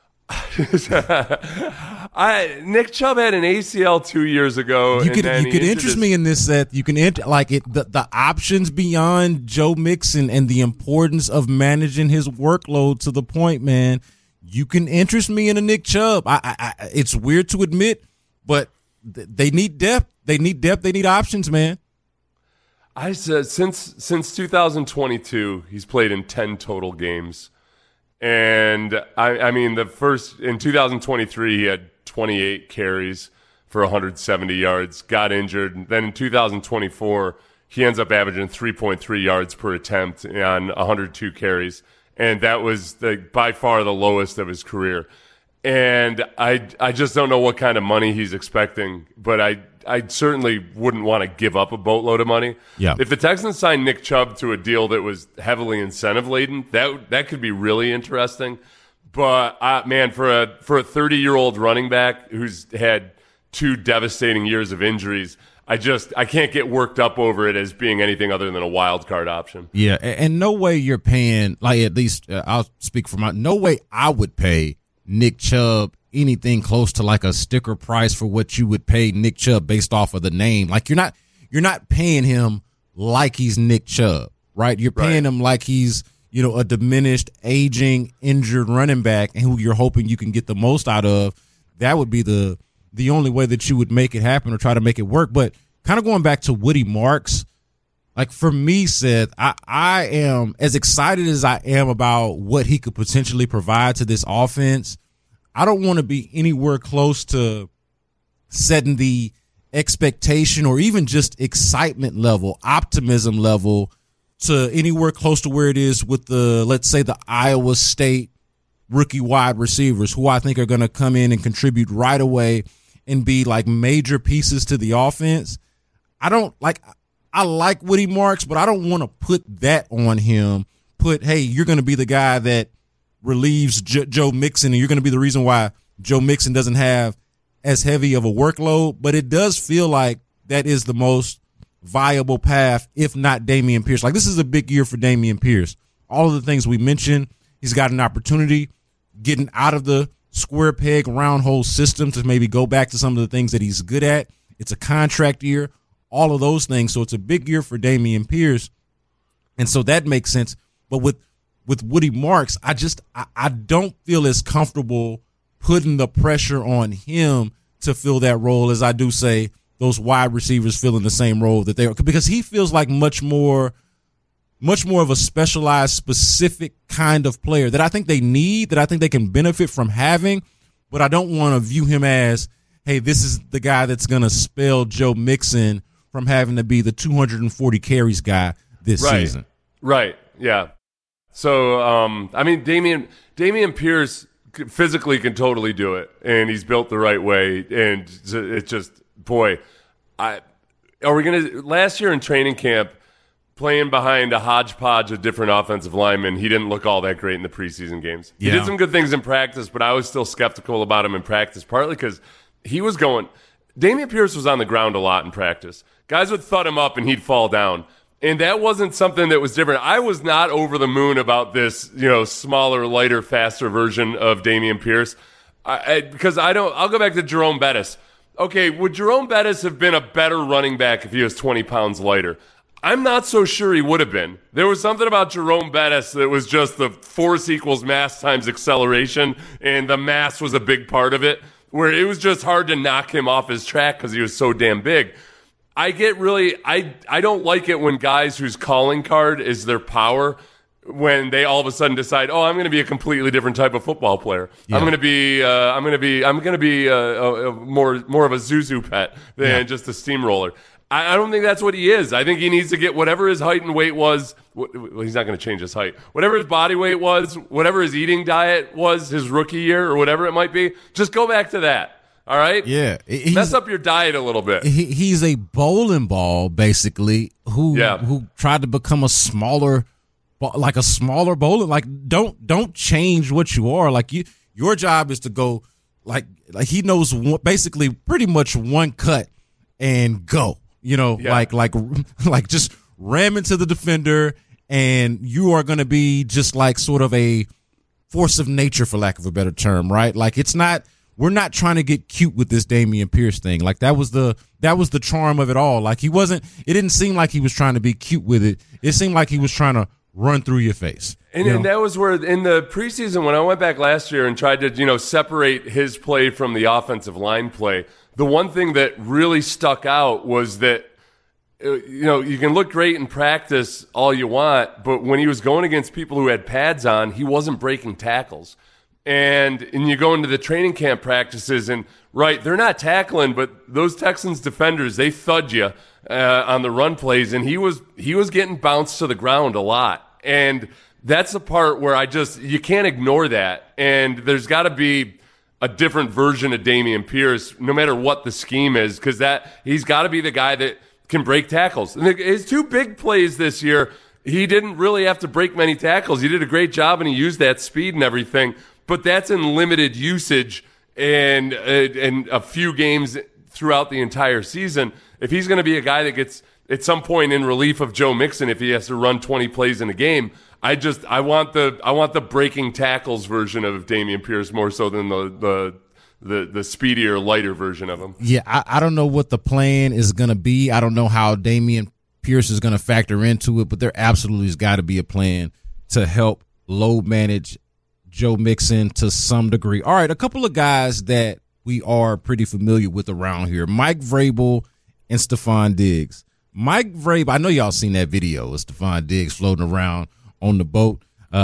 Nick Chubb had an ACL 2 years ago. You could interest me in this, Seth. You can the options beyond Joe Mixon and the importance of managing his workload to the point, man. You can interest me in a Nick Chubb. It's weird to admit, but they need depth. They need depth. They need options, man. I said since 2022, he's played in 10 total games. And I mean, in 2023, he had 28 carries for 170 yards, got injured. And then in 2024, he ends up averaging 3.3 yards per attempt on 102 carries. And that was by far the lowest of his career. And I just don't know what kind of money he's expecting. But I certainly wouldn't want to give up a boatload of money. Yeah. If the Texans signed Nick Chubb to a deal that was heavily incentive-laden, that could be really interesting. But, man, for a 30-year-old running back who's had 2 devastating years of injuries, I can't get worked up over it as being anything other than a wild card option. Yeah, and no way you're paying, like, at least I'll speak for no way I would pay Nick Chubb anything close to like a sticker price for what you would pay Nick Chubb based off of the name. Like, you're not paying him like he's Nick Chubb, right? You're paying him like he's, a diminished, aging, injured running back and who you're hoping you can get the most out of. That would be the only way that you would make it happen or try to make it work. But kind of going back to Woody Marks, like for me, Seth, I am as excited as I am about what he could potentially provide to this offense. I don't want to be anywhere close to setting the expectation or even just excitement level, optimism level to anywhere close to where it is with let's say the Iowa State rookie wide receivers who I think are going to come in and contribute right away and be like major pieces to the offense. I like Woody Marks, but I don't want to put that on him. Hey, you're going to be the guy that relieves Joe Mixon, and you're going to be the reason why Joe Mixon doesn't have as heavy of a workload. But it does feel like that is the most viable path, if not Dameon Pierce. Like, this is a big year for Dameon Pierce. All of the things we mentioned, he's got an opportunity getting out of the square peg, round hole system to maybe go back to some of the things that he's good at. It's a contract year, all of those things. So it's a big year for Dameon Pierce. And so that makes sense. But with Woody Marks, I don't feel as comfortable putting the pressure on him to fill that role as I do say those wide receivers filling the same role that they are, because he feels like much more of a specialized, specific kind of player that I think they need, that I think they can benefit from having. But I don't want to view him as, hey, this is the guy that's going to spell Joe Mixon from having to be the 240 carries guy this season. Right. Yeah. So, I mean, Dameon Pierce physically can totally do it, and he's built the right way. And it's just, boy, last year in training camp, playing behind a hodgepodge of different offensive linemen, he didn't look all that great in the preseason games. Yeah. He did some good things in practice, but I was still skeptical about him in practice, partly because Dameon Pierce was on the ground a lot in practice. Guys would thud him up and he'd fall down. And that wasn't something that was different. I was not over the moon about this, smaller, lighter, faster version of Dameon Pierce. I'll go back to Jerome Bettis. Okay, would Jerome Bettis have been a better running back if he was 20 pounds lighter? I'm not so sure he would have been. There was something about Jerome Bettis that was just the force equals mass times acceleration, and the mass was a big part of it, where it was just hard to knock him off his track because he was so damn big. I don't like it when guys whose calling card is their power, when they all of a sudden decide, I'm going to be a completely different type of football player. Yeah. I'm going to be more of a Zuzu pet than just a steamroller. I don't think that's what he is. I think he needs to get whatever his height and weight was. Well, he's not going to change his height. Whatever his body weight was, whatever his eating diet was his rookie year or whatever it might be, just go back to that. All right? Yeah. Mess up your diet a little bit. He's a bowling ball, basically, who tried to become a smaller bowler. Like, don't change what you are. Like, your job is to go, like he knows basically pretty much one cut and go. Like just ram into the defender, and you are going to be just like sort of a force of nature, for lack of a better term, right? Like, we're not trying to get cute with this Dameon Pierce thing. Like, that was the charm of it all. Like, it didn't seem like he was trying to be cute with it. It seemed like he was trying to run through your face. And that was where, in the preseason, when I went back last year and tried to, separate his play from the offensive line play, the one thing that really stuck out was that, you can look great in practice all you want, but when he was going against people who had pads on, he wasn't breaking tackles. And you go into the training camp practices, and they're not tackling, but those Texans defenders, they thud you on the run plays, and he was getting bounced to the ground a lot. And that's the part where you can't ignore that. And there's got to be a different version of Dameon Pierce, no matter what the scheme is, because that he's got to be the guy that can break tackles. And his two big plays this year, he didn't really have to break many tackles. He did a great job, and he used that speed and everything. But that's in limited usage and a few games throughout the entire season. If he's going to be a guy that gets at some point in relief of Joe Mixon, if he has to run 20 plays in a game, I want the breaking tackles version of Dameon Pierce more so than the speedier, lighter version of him. Yeah, I don't know what the plan is going to be. I don't know how Dameon Pierce is going to factor into it, but there absolutely has got to be a plan to help load manage Joe Mixon to some degree. All right, a couple of guys that we are pretty familiar with around here, Mike Vrabel and Stephon Diggs. Mike Vrabel, I know y'all seen that video of Stephon Diggs floating around on the boat,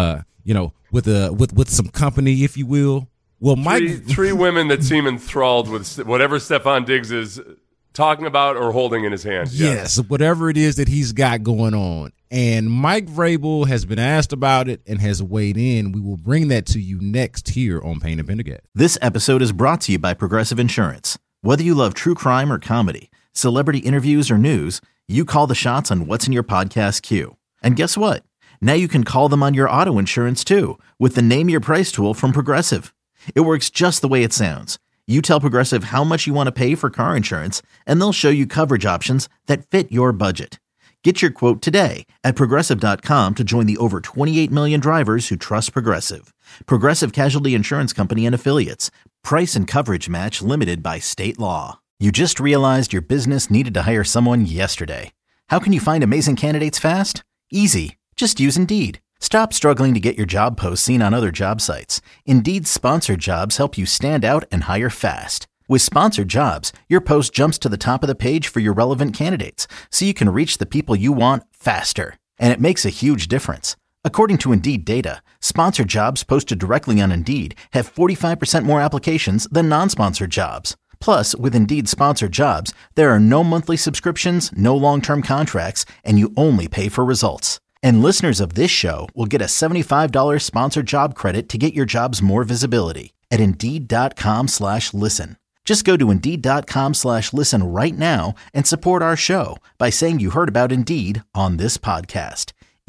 with some company, if you will. Well, three women that seem enthralled with whatever Stephon Diggs is talking about or holding in his hand. Yes, whatever it is that he's got going on. And Mike Vrabel has been asked about it and has weighed in. We will bring that to you next here on Payne and Pendergast. This episode is brought to you by Progressive Insurance. Whether you love true crime or comedy, celebrity interviews or news, you call the shots on what's in your podcast queue. And guess what? Now you can call them on your auto insurance too with the Name Your Price tool from Progressive. It works just the way it sounds. You tell Progressive how much you want to pay for car insurance, and they'll show you coverage options that fit your budget. Get your quote today at Progressive.com to join the over 28 million drivers who trust Progressive. Progressive Casualty Insurance Company and Affiliates. Price and coverage match limited by state law. You just realized your business needed to hire someone yesterday. How can you find amazing candidates fast? Easy. Just use Indeed. Stop struggling to get your job posts seen on other job sites. Indeed's sponsored jobs help you stand out and hire fast. With sponsored jobs, your post jumps to the top of the page for your relevant candidates, so you can reach the people you want faster. And it makes a huge difference. According to Indeed data, sponsored jobs posted directly on Indeed have 45% more applications than non-sponsored jobs. Plus, with Indeed sponsored jobs, there are no monthly subscriptions, no long-term contracts, and you only pay for results. And listeners of this show will get a $75 sponsored job credit to get your jobs more visibility at Indeed.com/listen. Just go to Indeed.com/listen right now and support our show by saying you heard about Indeed on this podcast.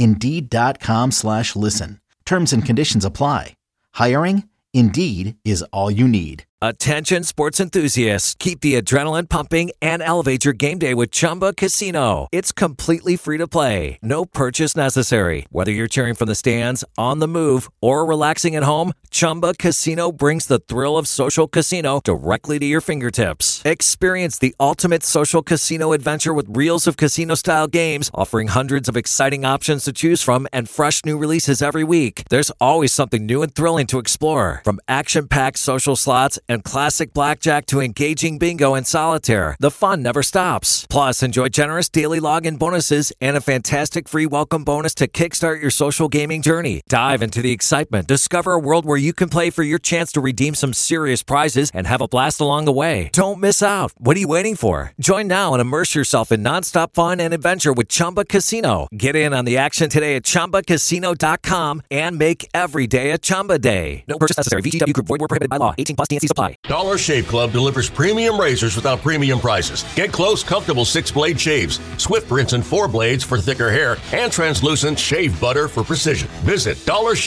Indeed.com/listen. Terms and conditions apply. Hiring? Indeed is all you need. Attention sports enthusiasts, keep the adrenaline pumping and elevate your game day with Chumba Casino. It's completely free to play. No purchase necessary. Whether you're cheering from the stands, on the move, or relaxing at home, Chumba Casino brings the thrill of social casino directly to your fingertips. Experience the ultimate social casino adventure with reels of casino-style games, offering hundreds of exciting options to choose from and fresh new releases every week. There's always something new and thrilling to explore. From action-packed social slots and classic blackjack to engaging bingo and solitaire, the fun never stops. Plus, enjoy generous daily login bonuses and a fantastic free welcome bonus to kickstart your social gaming journey. Dive into the excitement. Discover a world where you can play for your chance to redeem some serious prizes and have a blast along the way. Don't miss out. What are you waiting for? Join now and immerse yourself in nonstop fun and adventure with Chumba Casino. Get in on the action today at ChumbaCasino.com and make every day a Chumba day. No purchase necessary. VGW Group. Void where prohibited by law. 18+ TNC supply. Dollar Shave Club delivers premium razors without premium prices. Get close, comfortable 6-blade shaves, Swift rinse and 4 blades for thicker hair, and translucent shave butter for precision. Visit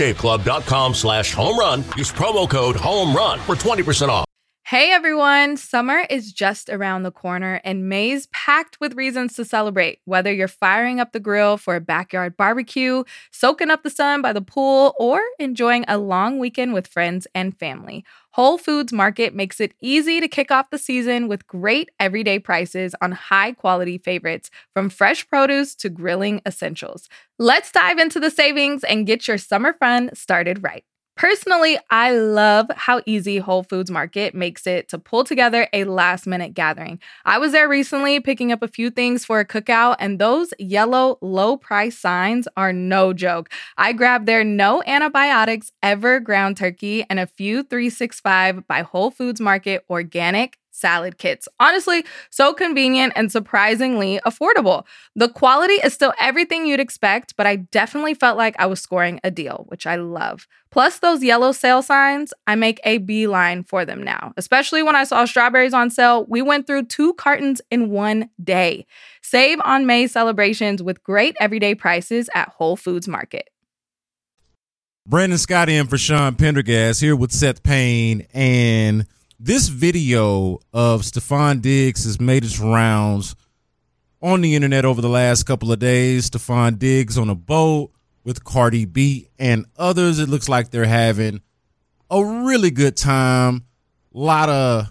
dollarshaveclub.com/home run. Use promo code HOMERUN for 20% off. Hey everyone, summer is just around the corner and May's packed with reasons to celebrate. Whether you're firing up the grill for a backyard barbecue, soaking up the sun by the pool, or enjoying a long weekend with friends and family, Whole Foods Market makes it easy to kick off the season with great everyday prices on high-quality favorites, from fresh produce to grilling essentials. Let's dive into the savings and get your summer fun started right. Personally, I love how easy Whole Foods Market makes it to pull together a last-minute gathering. I was there recently picking up a few things for a cookout, and those yellow low-price signs are no joke. I grabbed their no antibiotics ever ground turkey and a few 365 by Whole Foods Market organic salad kits. Honestly, so convenient and surprisingly affordable. The quality is still everything you'd expect, but I definitely felt like I was scoring a deal, which I love. Plus those yellow sale signs, I make a beeline for them now. Especially when I saw strawberries on sale, we went through 2 cartons in one day. Save on May's celebrations with great everyday prices at Whole Foods Market. Brandon Scott in for Sean Pendergast here with Seth Payne, and this video of Stefon Diggs has made its rounds on the internet over the last couple of days. Stefon Diggs on a boat with Cardi B and others. It looks like they're having a really good time. A lot of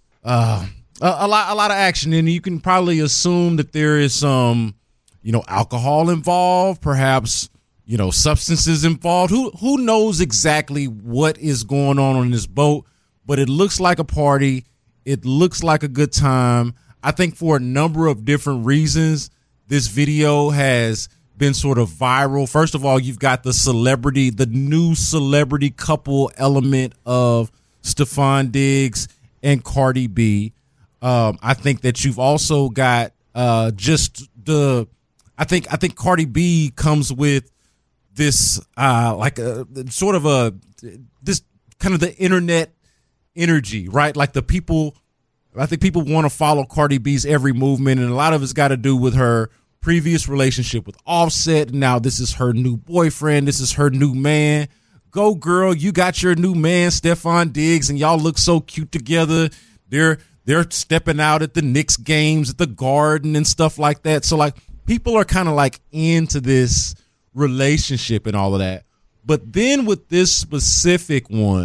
action, and you can probably assume that there is some, alcohol involved, perhaps, substances involved. Who knows exactly what is going on this boat, but it looks like a party. It looks like a good time. I think for a number of different reasons, this video has been sort of viral. First of all, you've got the new celebrity couple element of Stefon Diggs and Cardi B. I think that you've also got I think Cardi B comes with this this kind of the internet energy, right? Like I think people want to follow Cardi B's every movement, and a lot of it's got to do with her previous relationship with Offset. Now this is her new boyfriend. This is her new man. Go girl, you got your new man, Stefon Diggs, and y'all look so cute together. They're stepping out at the Knicks games at the Garden and stuff like that. So like people are kind of like into this relationship and all of that. But then with this specific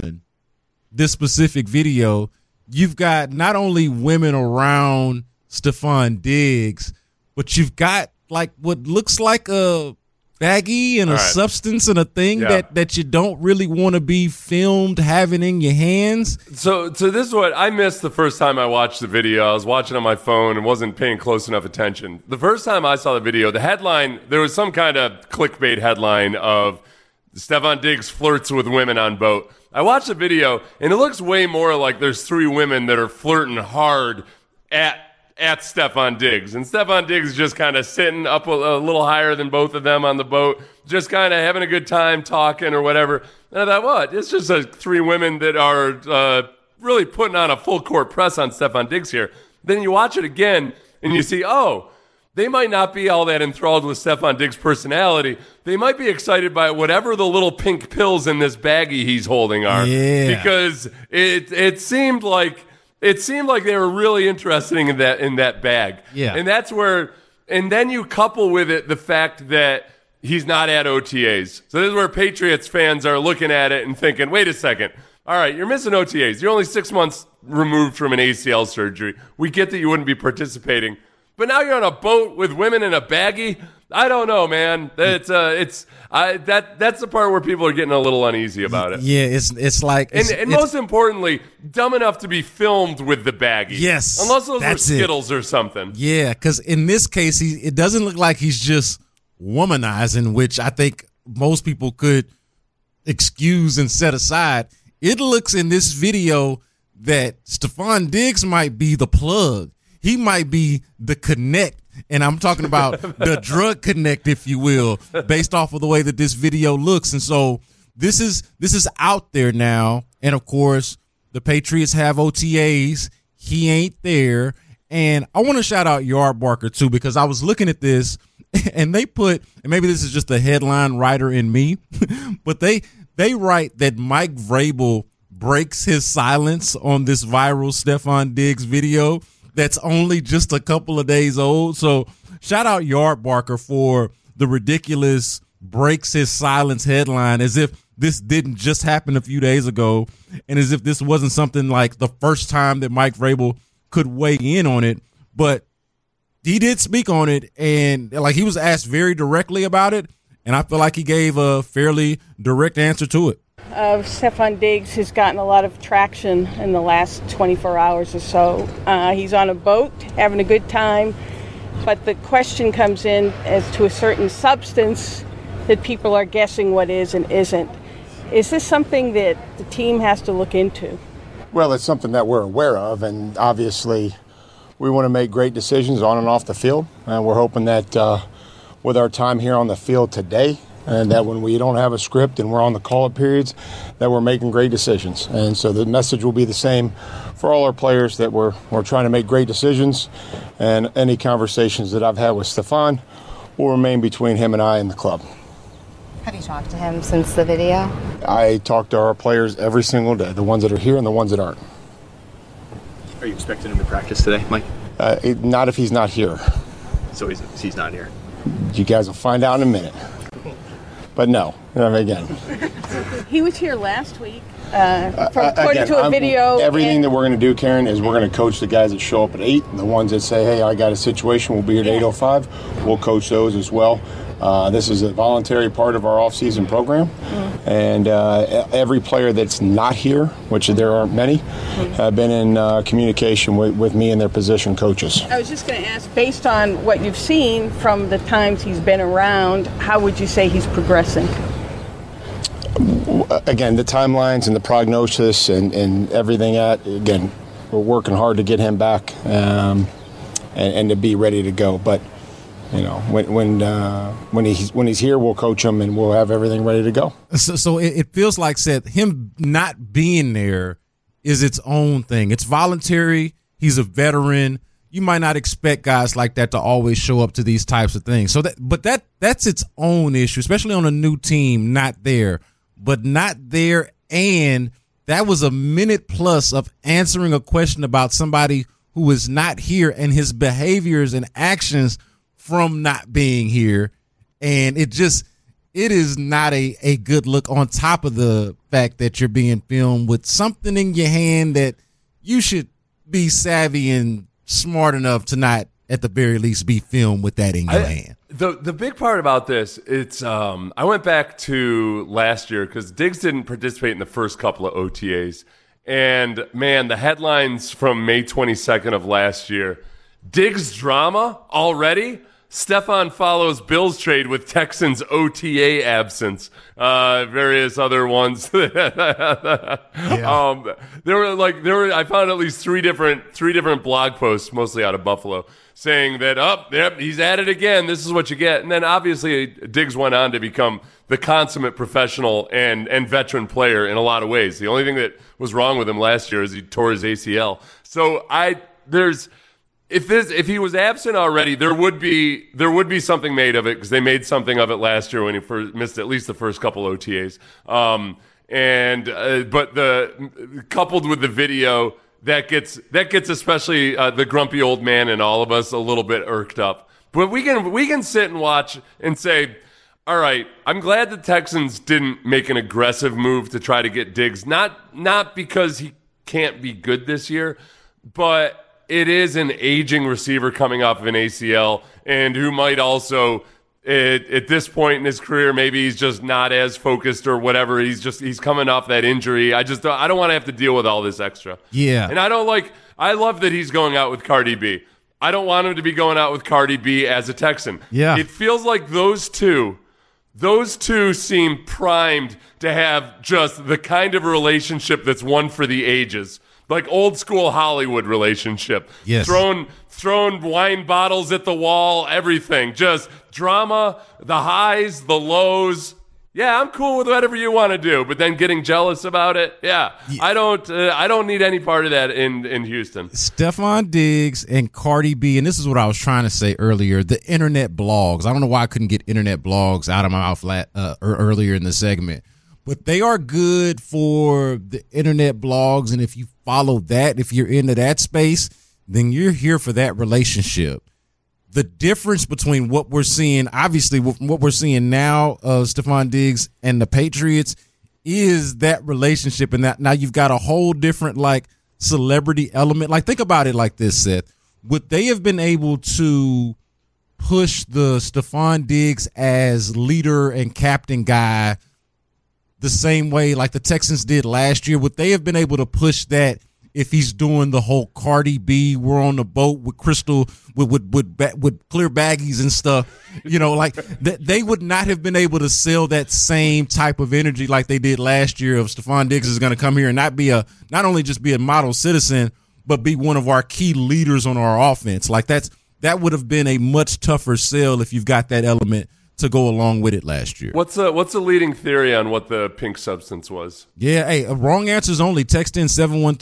video, you've got not only women around Stefon Diggs, but you've got like what looks like a baggie and a substance and a thing that you don't really want to be filmed having in your hands. So this is what I missed the first time I watched the video. I was watching on my phone and wasn't paying close enough attention. The first time I saw the video, the headline, there was some kind of clickbait headline of Stefon Diggs flirts with women on boat. I watched the video and it looks way more like there's 3 women that are flirting hard at Stefon Diggs. And Stefon Diggs is just kind of sitting up a little higher than both of them on the boat, just kind of having a good time talking or whatever. And I thought, what? It's just 3 women that are really putting on a full court press on Stefon Diggs here. Then you watch it again and you see, they might not be all that enthralled with Stefon Diggs' personality. They might be excited by whatever the little pink pills in this baggie he's holding are. Yeah. Because it seemed like they were really interested in that bag. Yeah. And that's where, and then you couple with it the fact that he's not at OTAs. So this is where Patriots fans are looking at it and thinking, wait a second. All right, you're missing OTAs. You're only 6 months removed from an ACL surgery. We get that you wouldn't be participating. But now you're on a boat with women in a baggie. I don't know, man. That's the part where people are getting a little uneasy about it. Yeah, it's like, and most importantly, dumb enough to be filmed with the baggie. Yes, unless those are Skittles or something. Yeah, because in this case, it doesn't look like he's just womanizing, which I think most people could excuse and set aside. It looks in this video that Stefon Diggs might be the plug. He might be the connect, and I'm talking about the drug connect, if you will, based off of the way that this video looks. And so this is out there now. And of course, the Patriots have OTAs. He ain't there. And I want to shout out Yardbarker too, because I was looking at this and they put, and maybe this is just the headline writer in me, but they write that Mike Vrabel breaks his silence on this viral Stefon Diggs video that's only just a couple of days old. So shout out Yardbarker for the ridiculous breaks his silence headline, as if this didn't just happen a few days ago, and as if this wasn't something like the first time that Mike Vrabel could weigh in on it. But he did speak on it, and like he was asked very directly about it, and I feel like he gave a fairly direct answer to it. Stefon Diggs has gotten a lot of traction in the last 24 hours or so. He's on a boat, having a good time, but the question comes in as to a certain substance that people are guessing what is and isn't. Is this something that the team has to look into? Well, it's something that we're aware of, and obviously we want to make great decisions on and off the field, and we're hoping that with our time here on the field today, and that when we don't have a script and we're on the call-up periods, that we're making great decisions. And so the message will be the same for all our players, that we're trying to make great decisions, and any conversations that I've had with Stefan will remain between him and I and the club. Have you talked to him since the video? I talk to our players every single day, the ones that are here and the ones that aren't. Are you expecting him to practice today, Mike? Not if he's not here. So he's not here? You guys will find out in a minute. But no, again. He was here last week, according to a video. Everything that we're going to do, Karen, is we're going to coach the guys that show up at 8. The ones that say, hey, I got a situation, we'll be here at 8:05. We'll coach those as well. This is a voluntary part of our off-season program. And every player that's not here, which there aren't many, have been in communication with me and their position coaches. I was just going to ask, based on what you've seen from the times he's been around, how would you say he's progressing? Again, the timelines and the prognosis and everything again, we're working hard to get him back and to be ready to go. But you know, when he's here, we'll coach him and we'll have everything ready to go. So it feels like, Seth, him not being there is its own thing. It's voluntary. He's a veteran. You might not expect guys like that to always show up to these types of things. So that's its own issue, especially on a new team, not there. But not there, and that was a minute plus of answering a question about somebody who is not here and his behaviors and actions from not being here. And it is not a good look, on top of the fact that you're being filmed with something in your hand that you should be savvy and smart enough to not, at the very least, be filmed with that in your hand. The big part about this, it's I went back to last year because Diggs didn't participate in the first couple of OTAs. And, man, the headlines from May 22nd of last year, Diggs drama already? Stefan follows Bills trade with Texans OTA absence. Various other ones. I found at least three different blog posts, mostly out of Buffalo, saying that, he's at it again. This is what you get. And then obviously Diggs went on to become the consummate professional and veteran player in a lot of ways. The only thing that was wrong with him last year is he tore his ACL. So if he was absent already, there would be something made of it, because they made something of it last year when he missed at least the first couple OTAs. But coupled with the video, that gets especially the grumpy old man in all of us a little bit irked up. But we can sit and watch and say, all right, I'm glad the Texans didn't make an aggressive move to try to get Diggs, not because he can't be good this year, but it is an aging receiver coming off of an ACL, and who might also, at this point in his career, maybe he's just not as focused or whatever. He's coming off that injury. I don't want to have to deal with all this extra. Yeah. And I love that he's going out with Cardi B. I don't want him to be going out with Cardi B as a Texan. Yeah. It feels like those two seem primed to have just the kind of relationship that's one for the ages. Like old school Hollywood relationship. Yes. Thrown wine bottles at the wall, everything. Just drama, the highs, the lows. Yeah, I'm cool with whatever you want to do, but then getting jealous about it, yeah. I don't need any part of that in Houston. Stefon Diggs and Cardi B, and this is what I was trying to say earlier, the internet blogs. I don't know why I couldn't get internet blogs out of my mouth earlier in the segment. But they are good for the internet blogs, and if you follow that, if you're into that space, then you're here for that relationship. The difference between what we're seeing, obviously what we're seeing now, Stefon Diggs and the Patriots, is that relationship, and that now you've got a whole different celebrity element. Think about it like this, Seth. Would they have been able to push the Stefon Diggs as leader and captain guy the same way like the Texans did last year? Would they have been able to push that if he's doing the whole Cardi B, we're on the boat with crystal, with clear baggies and stuff, like they would not have been able to sell that same type of energy like they did last year of Stephon Diggs is going to come here and not only just be a model citizen, but be one of our key leaders on our offense. Like that would have been a much tougher sell if you've got that element to go along with it last year. What's the leading theory on what the pink substance was? Yeah, hey, wrong answers only. Text in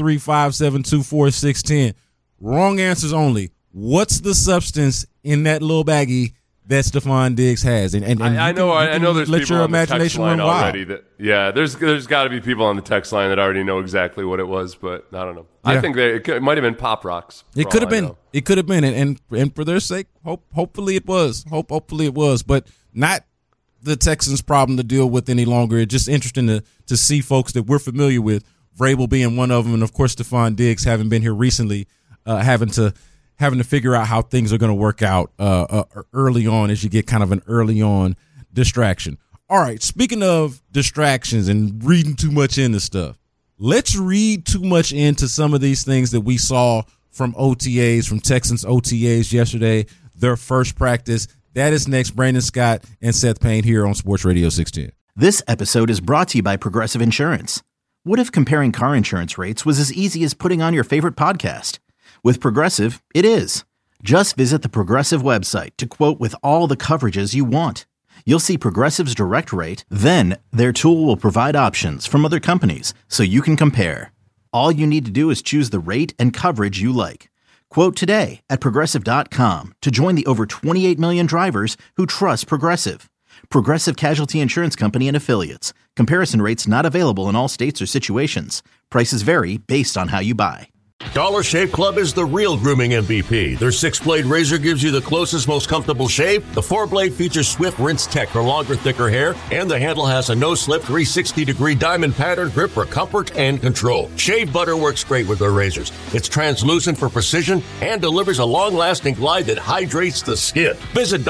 713-572-4610. Wrong answers only. What's the substance in that little baggie that Stephon Diggs has? And I know there's let people your on the text imagination line run wild. already. There's got to be people on the text line that already know exactly what it was, but I don't know. Yeah. I think it might have been Pop Rocks. It could have been. It could have been, and for their sake, hopefully it was. Hopefully it was, but not the Texans' problem to deal with any longer. It's just interesting to see folks that we're familiar with, Vrabel being one of them, and of course Stephon Diggs having been here recently, having to figure out how things are going to work out early on as you get kind of an early on distraction. All right, speaking of distractions and reading too much into stuff, let's read too much into some of these things that we saw from OTAs, from Texans OTAs yesterday, their first practice. That is next. Brandon Scott and Seth Payne here on Sports Radio 610. This episode is brought to you by Progressive Insurance. What if comparing car insurance rates was as easy as putting on your favorite podcast? With Progressive, it is. Just visit the Progressive website to quote with all the coverages you want. You'll see Progressive's direct rate, then their tool will provide options from other companies so you can compare. All you need to do is choose the rate and coverage you like. Quote today at Progressive.com to join the over 28 million drivers who trust Progressive. Progressive Casualty Insurance Company and Affiliates. Comparison rates not available in all states or situations. Prices vary based on how you buy. Dollar Shave Club is the real grooming MVP. Their 6-blade razor gives you the closest, most comfortable shave. The 4-blade features swift rinse tech for longer, thicker hair, and the handle has a no-slip 360-degree diamond pattern grip for comfort and control. Shave butter works great with their razors. It's translucent for precision and delivers a long-lasting glide that hydrates the skin. Visit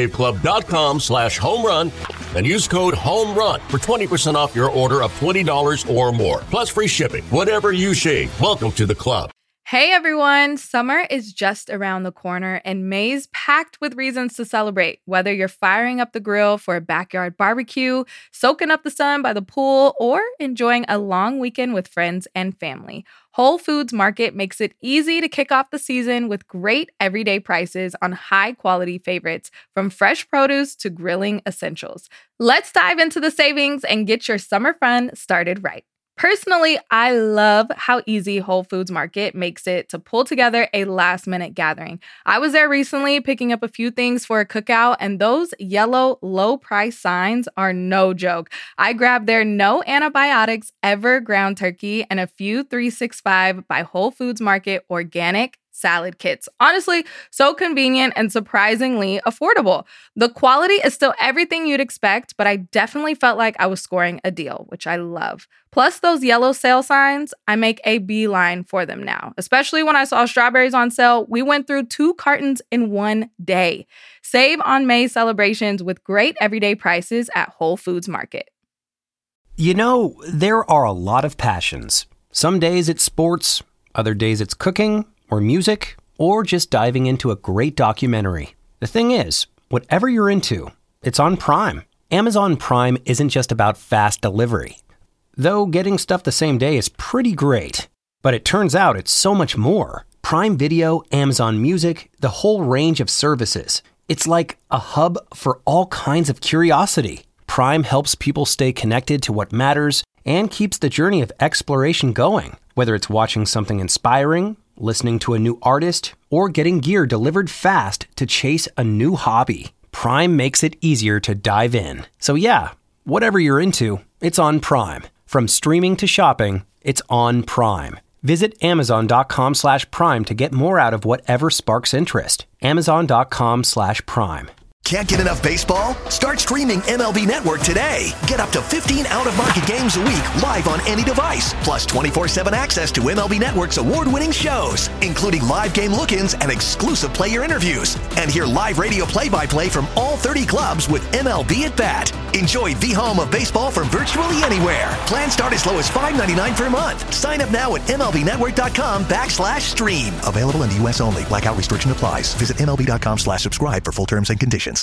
DollarShaveClub.com/homerun and use code HOMERUN for 20% off your order of $20 or more. Plus free shipping. Whatever you shave, welcome to the club. Hey everyone, summer is just around the corner and May's packed with reasons to celebrate. Whether you're firing up the grill for a backyard barbecue, soaking up the sun by the pool, or enjoying a long weekend with friends and family, Whole Foods Market makes it easy to kick off the season with great everyday prices on high-quality favorites, from fresh produce to grilling essentials. Let's dive into the savings and get your summer fun started right. Personally, I love how easy Whole Foods Market makes it to pull together a last-minute gathering. I was there recently picking up a few things for a cookout, and those yellow low-price signs are no joke. I grabbed their no antibiotics ever ground turkey and a few 365 by Whole Foods Market organic salad kits. Honestly, so convenient and surprisingly affordable. The quality is still everything you'd expect, but I definitely felt like I was scoring a deal, which I love. Plus those yellow sale signs, I make a beeline for them now. Especially when I saw strawberries on sale, we went through 2 cartons in one day. Save on May celebrations with great everyday prices at Whole Foods Market. You know, there are a lot of passions. Some days it's sports, other days it's cooking, or music, or just diving into a great documentary. The thing is, whatever you're into, it's on Prime. Amazon Prime isn't just about fast delivery. Though getting stuff the same day is pretty great. But it turns out it's so much more. Prime Video, Amazon Music, the whole range of services. It's like a hub for all kinds of curiosity. Prime helps people stay connected to what matters and keeps the journey of exploration going. Whether it's watching something inspiring, listening to a new artist, or getting gear delivered fast to chase a new hobby, Prime makes it easier to dive in. So yeah, whatever you're into, it's on Prime. From streaming to shopping, it's on Prime. Visit Amazon.com/Prime to get more out of whatever sparks interest. Amazon.com/Prime. Can't get enough baseball? Start streaming MLB Network today. Get up to 15 out-of-market games a week live on any device, plus 24/7 access to MLB Network's award-winning shows, including live game look-ins and exclusive player interviews. And hear live radio play-by-play from all 30 clubs with MLB at Bat. Enjoy the home of baseball from virtually anywhere. Plans start as low as $5.99 per month. Sign up now at MLBnetwork.com/stream. Available in the U.S. only. Blackout restriction applies. Visit MLB.com/subscribe for full terms and conditions.